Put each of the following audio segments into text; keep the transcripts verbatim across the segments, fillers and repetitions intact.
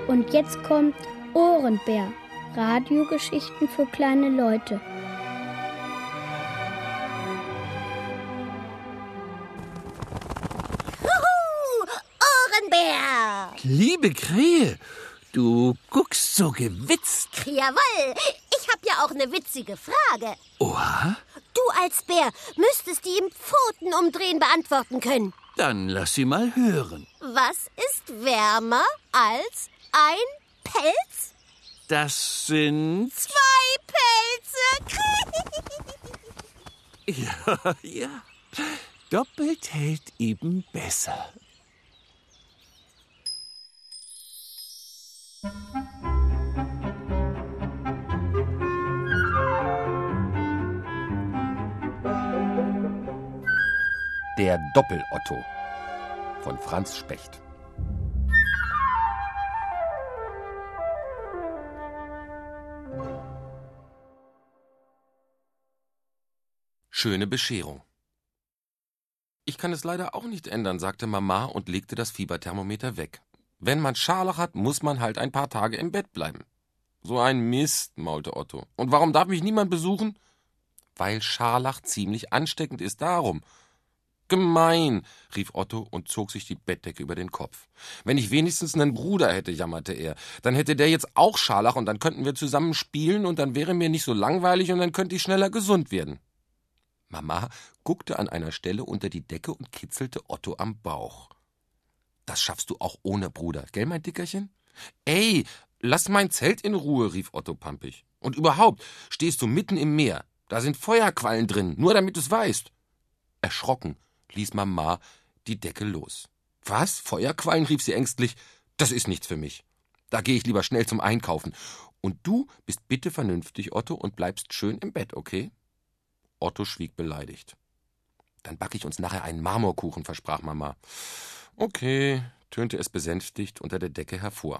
Und jetzt kommt Ohrenbär. Radiogeschichten für kleine Leute. Juhu, Ohrenbär! Liebe Krähe, du guckst so gewitzt. Jawohl, ich hab ja auch eine witzige Frage. Oha? Du als Bär müsstest die im Pfotenumdrehen beantworten können. Dann lass sie mal hören. Was ist wärmer als ein Pelz? Das sind... Zwei Pelze. Ja, ja. Doppelt hält eben besser. Der Doppel-Otto von Franz Specht. Schöne Bescherung. Ich kann es leider auch nicht ändern, sagte Mama und legte das Fieberthermometer weg. Wenn man Scharlach hat, muss man halt ein paar Tage im Bett bleiben. So ein Mist, maulte Otto. Und warum darf mich niemand besuchen? Weil Scharlach ziemlich ansteckend ist, darum. Gemein, rief Otto und zog sich die Bettdecke über den Kopf. Wenn ich wenigstens einen Bruder hätte, jammerte er, dann hätte der jetzt auch Scharlach und dann könnten wir zusammen spielen und dann wäre mir nicht so langweilig und dann könnte ich schneller gesund werden. Mama guckte an einer Stelle unter die Decke und kitzelte Otto am Bauch. Das schaffst du auch ohne Bruder, gell, mein Dickerchen? Ey, lass mein Zelt in Ruhe, rief Otto pampig. Und überhaupt, stehst du mitten im Meer. Da sind Feuerquallen drin, nur damit du's weißt. Erschrocken ließ Mama die Decke los. Was? Feuerquallen? Rief sie ängstlich. Das ist nichts für mich. Da gehe ich lieber schnell zum Einkaufen. Und du bist bitte vernünftig, Otto, und bleibst schön im Bett, okay? Otto schwieg beleidigt. Dann backe ich uns nachher einen Marmorkuchen, versprach Mama. Okay, tönte es besänftigt unter der Decke hervor.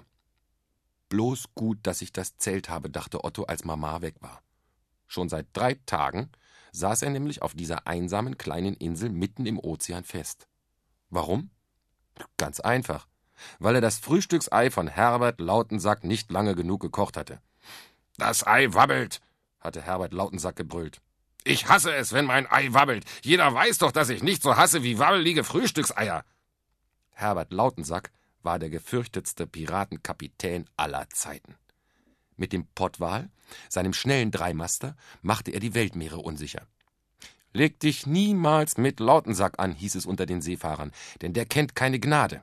Bloß gut, dass ich das Zelt habe, dachte Otto, als Mama weg war. Schon seit drei Tagen saß er nämlich auf dieser einsamen kleinen Insel mitten im Ozean fest. Warum? Ganz einfach. Weil er das Frühstücksei von Herbert Lautensack nicht lange genug gekocht hatte. »Das Ei wabbelt«, hatte Herbert Lautensack gebrüllt. »Ich hasse es, wenn mein Ei wabbelt. Jeder weiß doch, dass ich nicht so hasse wie wabbelige Frühstückseier.« Herbert Lautensack war der gefürchtetste Piratenkapitän aller Zeiten. Mit dem Pottwal, seinem schnellen Dreimaster, machte er die Weltmeere unsicher. »Leg dich niemals mit Lautensack an«, hieß es unter den Seefahrern, denn der kennt keine Gnade.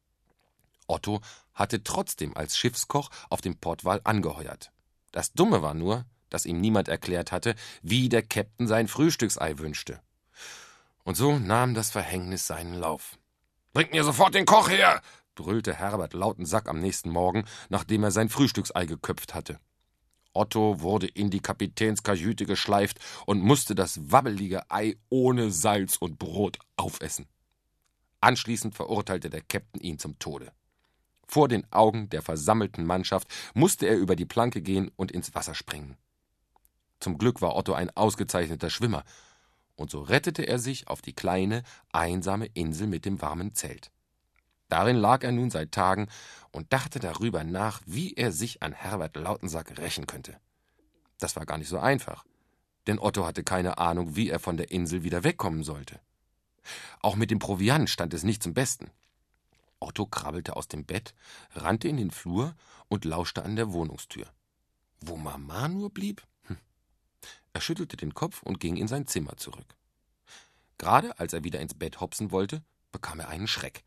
Otto hatte trotzdem als Schiffskoch auf dem Pottwal angeheuert. Das Dumme war nur, dass ihm niemand erklärt hatte, wie der Käpt'n sein Frühstücksei wünschte. Und so nahm das Verhängnis seinen Lauf. »Bringt mir sofort den Koch her«, brüllte Herbert Lautensack am nächsten Morgen, nachdem er sein Frühstücksei geköpft hatte. Otto wurde in die Kapitänskajüte geschleift und musste das wabbelige Ei ohne Salz und Brot aufessen. Anschließend verurteilte der Käpt'n ihn zum Tode. Vor den Augen der versammelten Mannschaft musste er über die Planke gehen und ins Wasser springen. Zum Glück war Otto ein ausgezeichneter Schwimmer, und so rettete er sich auf die kleine, einsame Insel mit dem warmen Zelt. Darin lag er nun seit Tagen und dachte darüber nach, wie er sich an Herbert Lautensack rächen könnte. Das war gar nicht so einfach, denn Otto hatte keine Ahnung, wie er von der Insel wieder wegkommen sollte. Auch mit dem Proviant stand es nicht zum Besten. Otto krabbelte aus dem Bett, rannte in den Flur und lauschte an der Wohnungstür. Wo Mama nur blieb? Hm. Er schüttelte den Kopf und ging in sein Zimmer zurück. Gerade als er wieder ins Bett hopsen wollte, bekam er einen Schreck.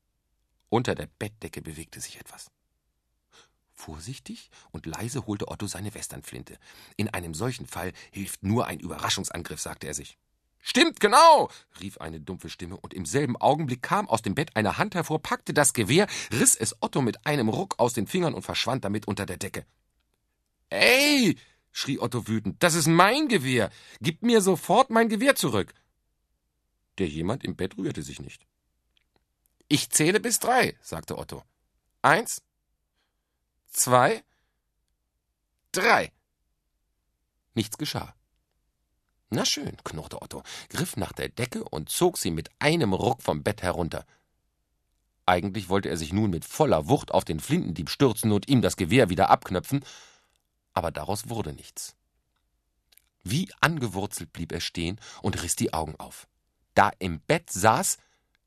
Unter der Bettdecke bewegte sich etwas. Vorsichtig und leise holte Otto seine Westernflinte. In einem solchen Fall hilft nur ein Überraschungsangriff, sagte er sich. »Stimmt, genau«, rief eine dumpfe Stimme, und im selben Augenblick kam aus dem Bett eine Hand hervor, packte das Gewehr, riss es Otto mit einem Ruck aus den Fingern und verschwand damit unter der Decke. »Ey«, schrie Otto wütend, »das ist mein Gewehr! Gib mir sofort mein Gewehr zurück!« Der jemand im Bett rührte sich nicht. »Ich zähle bis drei«, sagte Otto. »Eins, zwei, drei.« Nichts geschah. »Na schön«, knurrte Otto, griff nach der Decke und zog sie mit einem Ruck vom Bett herunter. Eigentlich wollte er sich nun mit voller Wucht auf den Flintendieb stürzen und ihm das Gewehr wieder abknöpfen, aber daraus wurde nichts. Wie angewurzelt blieb er stehen und riss die Augen auf. Da im Bett saß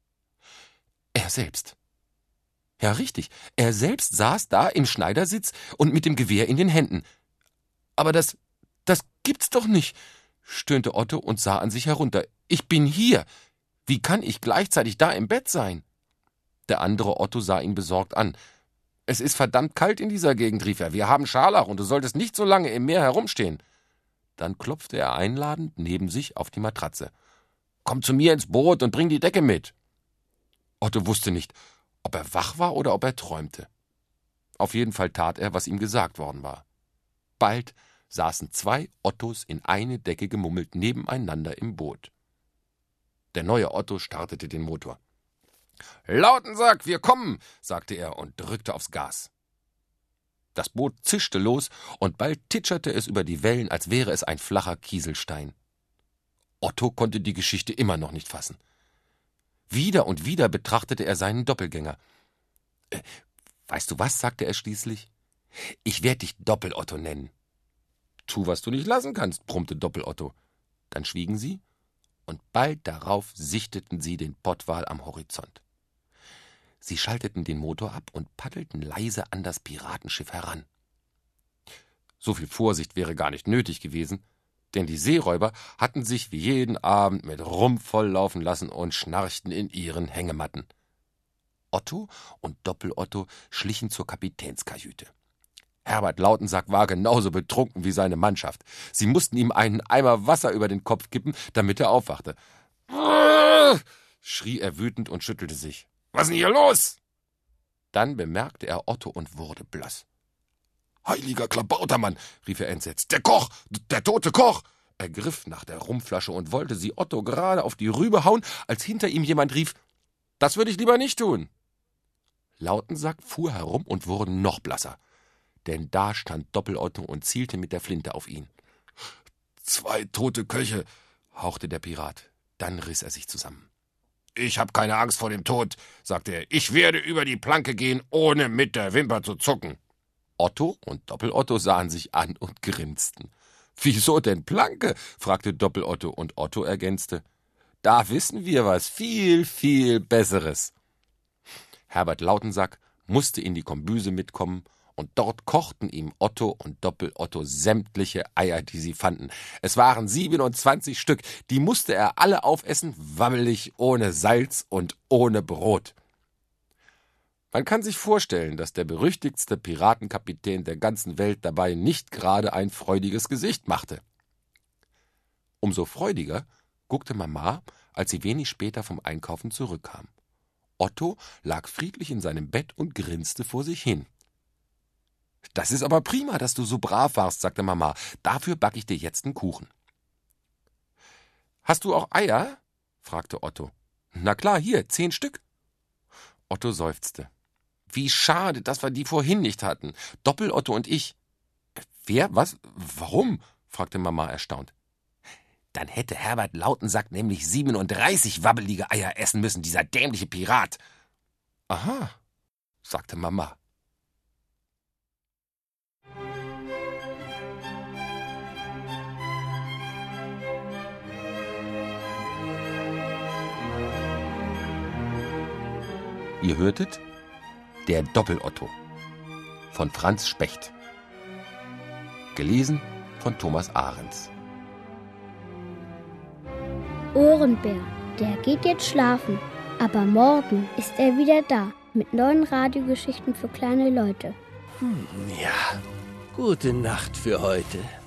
er selbst. Ja, richtig, er selbst saß da im Schneidersitz und mit dem Gewehr in den Händen. Aber das, das gibt's doch nicht, stöhnte Otto und sah an sich herunter. Ich bin hier. Wie kann ich gleichzeitig da im Bett sein? Der andere Otto sah ihn besorgt an. Es ist verdammt kalt in dieser Gegend, rief er. Wir haben Scharlach und du solltest nicht so lange im Meer herumstehen. Dann klopfte er einladend neben sich auf die Matratze. Komm zu mir ins Boot und bring die Decke mit. Otto wusste nicht, ob er wach war oder ob er träumte. Auf jeden Fall tat er, was ihm gesagt worden war. Bald saßen zwei Ottos in eine Decke gemummelt nebeneinander im Boot. Der neue Otto startete den Motor. »Lautensack, wir kommen«, sagte er und drückte aufs Gas. Das Boot zischte los und bald titscherte es über die Wellen, als wäre es ein flacher Kieselstein. Otto konnte die Geschichte immer noch nicht fassen. Wieder und wieder betrachtete er seinen Doppelgänger. Äh, »Weißt du was«, sagte er schließlich, »ich werde dich Doppel-Otto nennen.« »Tu, was du nicht lassen kannst«, brummte Doppel-Otto. Dann schwiegen sie, und bald darauf sichteten sie den Pottwal am Horizont. Sie schalteten den Motor ab und paddelten leise an das Piratenschiff heran. So viel Vorsicht wäre gar nicht nötig gewesen, denn die Seeräuber hatten sich wie jeden Abend mit Rum volllaufen lassen und schnarchten in ihren Hängematten. Otto und Doppel-Otto schlichen zur Kapitänskajüte. Herbert Lautensack war genauso betrunken wie seine Mannschaft. Sie mussten ihm einen Eimer Wasser über den Kopf kippen, damit er aufwachte. »Brrr«, schrie er wütend und schüttelte sich. »Was ist denn hier los?« Dann bemerkte er Otto und wurde blass. »Heiliger Klabautermann«, rief er entsetzt. »Der Koch, der tote Koch!« Er griff nach der Rumflasche und wollte sie Otto gerade auf die Rübe hauen, als hinter ihm jemand rief, »Das würde ich lieber nicht tun.« Lautensack fuhr herum und wurde noch blasser. Denn da stand Doppel-Otto und zielte mit der Flinte auf ihn. »Zwei tote Köche«, hauchte der Pirat. Dann riss er sich zusammen. »Ich hab keine Angst vor dem Tod«, sagte er. »Ich werde über die Planke gehen, ohne mit der Wimper zu zucken.« Otto und Doppel-Otto sahen sich an und grinsten. »Wieso denn Planke?« fragte Doppel-Otto, und Otto ergänzte. »Da wissen wir was viel, viel Besseres.« Herbert Lautensack musste in die Kombüse mitkommen, und dort kochten ihm Otto und Doppel-Otto sämtliche Eier, die sie fanden. Es waren siebenundzwanzig Stück, die musste er alle aufessen, wabbelig, ohne Salz und ohne Brot. Man kann sich vorstellen, dass der berüchtigtste Piratenkapitän der ganzen Welt dabei nicht gerade ein freudiges Gesicht machte. Umso freudiger guckte Mama, als sie wenig später vom Einkaufen zurückkam. Otto lag friedlich in seinem Bett und grinste vor sich hin. »Das ist aber prima, dass du so brav warst«, sagte Mama. »Dafür backe ich dir jetzt einen Kuchen.« »Hast du auch Eier?« fragte Otto. »Na klar, hier, zehn Stück.« Otto seufzte. »Wie schade, dass wir die vorhin nicht hatten. Doppel-Otto und ich.« »Wer? Was? Warum?« fragte Mama erstaunt. »Dann hätte Herbert Lautensack nämlich siebenunddreißig wabbelige Eier essen müssen, dieser dämliche Pirat.« »Aha«, sagte Mama. Ihr hörtet Der Doppel-Otto von Franz Specht. Gelesen von Thomas Ahrens. Ohrenbär, der geht jetzt schlafen, aber morgen ist er wieder da mit neuen Radiogeschichten für kleine Leute. Hm, ja, gute Nacht für heute.